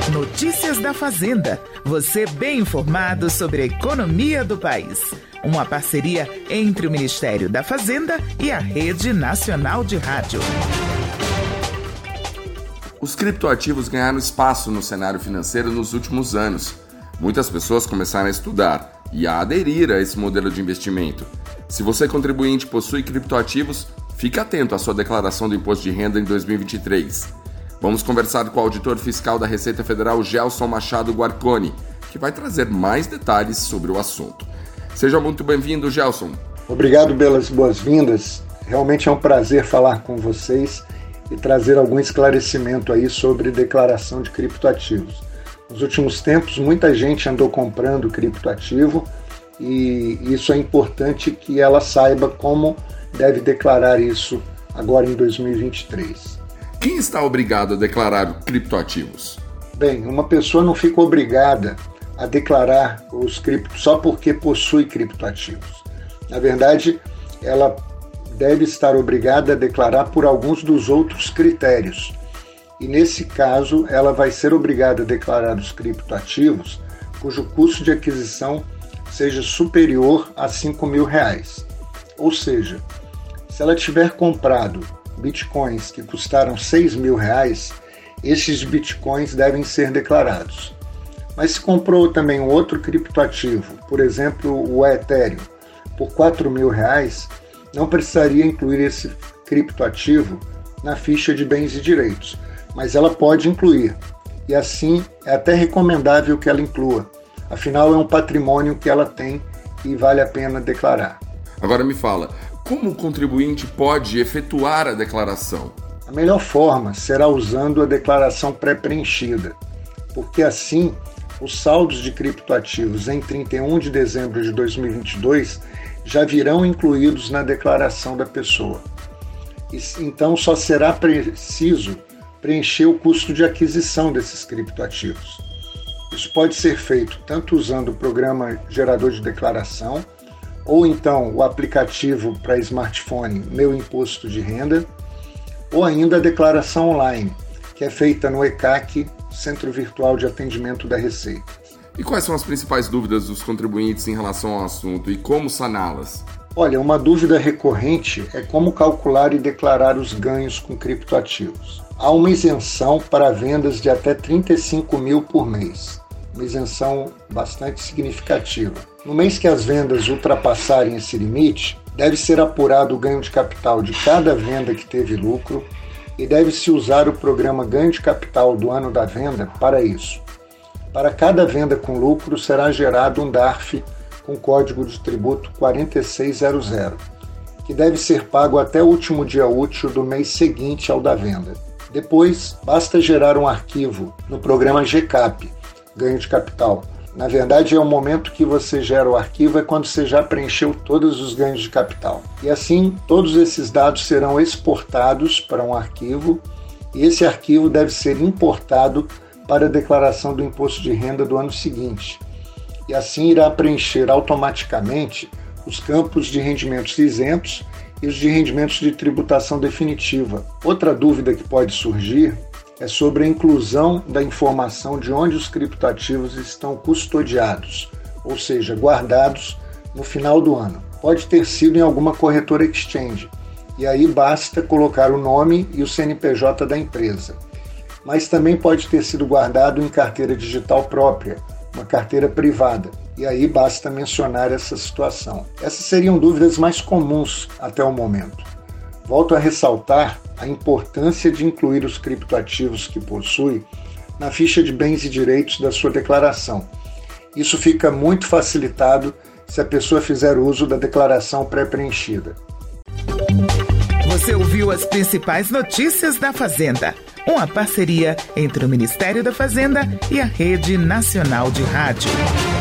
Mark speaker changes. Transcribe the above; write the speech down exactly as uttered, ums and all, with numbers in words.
Speaker 1: Notícias da Fazenda. Você bem informado sobre a economia do país. Uma parceria entre o Ministério da Fazenda e a Rede Nacional de Rádio.
Speaker 2: Os criptoativos ganharam espaço no cenário financeiro nos últimos anos. Muitas pessoas começaram a estudar e a aderir a esse modelo de investimento. Se você, contribuinte, possui criptoativos, fique atento à sua declaração do Imposto de Renda em dois mil e vinte e três. Vamos conversar com o auditor fiscal da Receita Federal, Gelson Machado Guarconi, que vai trazer mais detalhes sobre o assunto. Seja muito bem-vindo, Gelson.
Speaker 3: Obrigado pelas boas-vindas. Realmente é um prazer falar com vocês e trazer algum esclarecimento aí sobre declaração de criptoativos. Nos últimos tempos, muita gente andou comprando criptoativo e isso é importante que ela saiba como deve declarar isso agora em dois mil e vinte e três.
Speaker 2: Quem está obrigado a declarar criptoativos?
Speaker 3: Bem, uma pessoa não fica obrigada a declarar os criptos só porque possui criptoativos. Na verdade, ela deve estar obrigada a declarar por alguns dos outros critérios. E nesse caso, ela vai ser obrigada a declarar os criptoativos cujo custo de aquisição seja superior a cinco mil reais. Ou seja, se ela tiver comprado bitcoins que custaram seis mil reais, esses bitcoins devem ser declarados. Mas se comprou também um outro criptoativo, por exemplo, o Ethereum, por quatro mil reais, não precisaria incluir esse criptoativo na ficha de bens e direitos, mas ela pode incluir. E assim, é até recomendável que ela inclua. Afinal, é um patrimônio que ela tem e vale a pena declarar.
Speaker 2: Agora me fala, como o contribuinte pode efetuar a declaração?
Speaker 3: A melhor forma será usando a declaração pré-preenchida, porque assim os saldos de criptoativos em trinta e um de dezembro de dois mil e vinte e dois já virão incluídos na declaração da pessoa. Então só será preciso preencher o custo de aquisição desses criptoativos. Isso pode ser feito tanto usando o programa gerador de declaração, ou então o aplicativo para smartphone Meu Imposto de Renda, ou ainda a declaração online, que é feita no E C A C, Centro Virtual de Atendimento da Receita.
Speaker 2: E quais são as principais dúvidas dos contribuintes em relação ao assunto e como saná-las?
Speaker 3: Olha, uma dúvida recorrente é como calcular e declarar os ganhos com criptoativos. Há uma isenção para vendas de até trinta e cinco mil por mês, uma isenção bastante significativa. No mês que as vendas ultrapassarem esse limite, deve ser apurado o ganho de capital de cada venda que teve lucro e deve-se usar o programa Ganho de Capital do ano da venda para isso. Para cada venda com lucro será gerado um D A R F com código de tributo quatro seis zero zero, que deve ser pago até o último dia útil do mês seguinte ao da venda. Depois, basta gerar um arquivo no programa G CAP, Ganho de Capital. Na verdade, é o momento que você gera o arquivo, é quando você já preencheu todos os ganhos de capital. E assim, todos esses dados serão exportados para um arquivo, e esse arquivo deve ser importado para a declaração do imposto de renda do ano seguinte. E assim irá preencher automaticamente os campos de rendimentos isentos e os de rendimentos de tributação definitiva. Outra dúvida que pode surgir é sobre a inclusão da informação de onde os criptoativos estão custodiados, ou seja, guardados no final do ano. Pode ter sido em alguma corretora exchange, e aí basta colocar o nome e o C N P J da empresa. Mas também pode ter sido guardado em carteira digital própria, uma carteira privada, e aí basta mencionar essa situação. Essas seriam dúvidas mais comuns até o momento. Volto a ressaltar a importância de incluir os criptoativos que possui na ficha de bens e direitos da sua declaração. Isso fica muito facilitado se a pessoa fizer uso da declaração pré-preenchida.
Speaker 1: Você ouviu as principais notícias da Fazenda, uma parceria entre o Ministério da Fazenda e a Rede Nacional de Rádio.